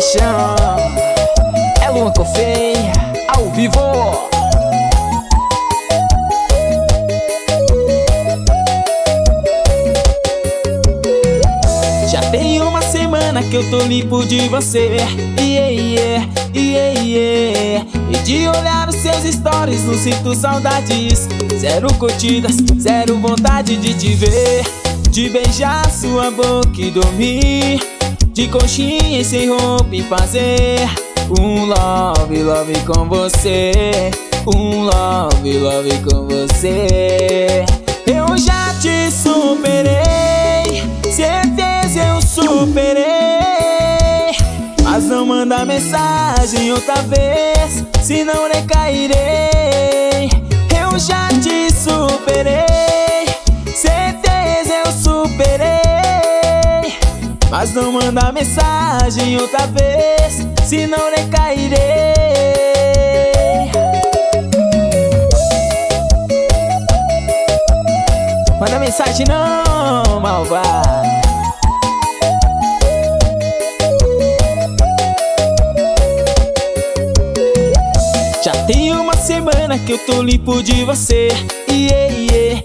paixão. É Luan Cofei, ao vivo. Já tem uma semana que eu tô limpo de você. E de olhar os seus stories não sinto saudades. Zero curtidas, zero vontade de te ver, de beijar sua boca e dormir de conchinha e sem roupa e fazer um love, love com você. Um love, love com você. Eu já te superei, certeza eu superei. Mas não manda mensagem outra vez, senão recairei. Eu já te superei, certeza eu superei. Mas não manda mensagem outra vez, senão recairei. Manda mensagem não, malvado. Já tem uma semana que eu tô limpo de você. E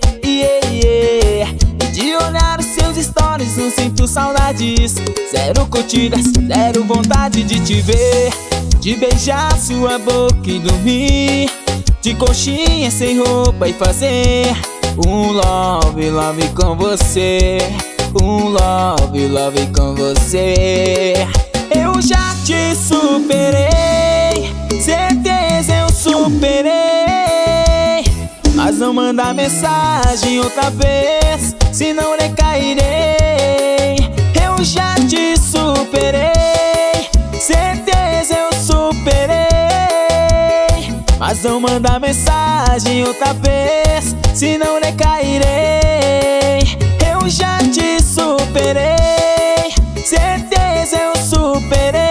de olhar os seus stories não sinto saudades. Zero curtidas, zero vontade de te ver, de beijar sua boca e dormir de conchinha sem roupa e fazer um love, love com você. Um love, love com você. Eu já te superei, certeza eu superei. Mas não manda mensagem outra vez, senão recairei. Eu já te superei, certeza eu superei. Mas não manda mensagem outra vez, senão recairei. Eu já te superei, certeza eu superei.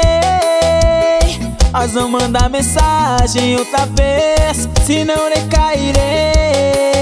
Mas não manda mensagem outra vez, senão recairei.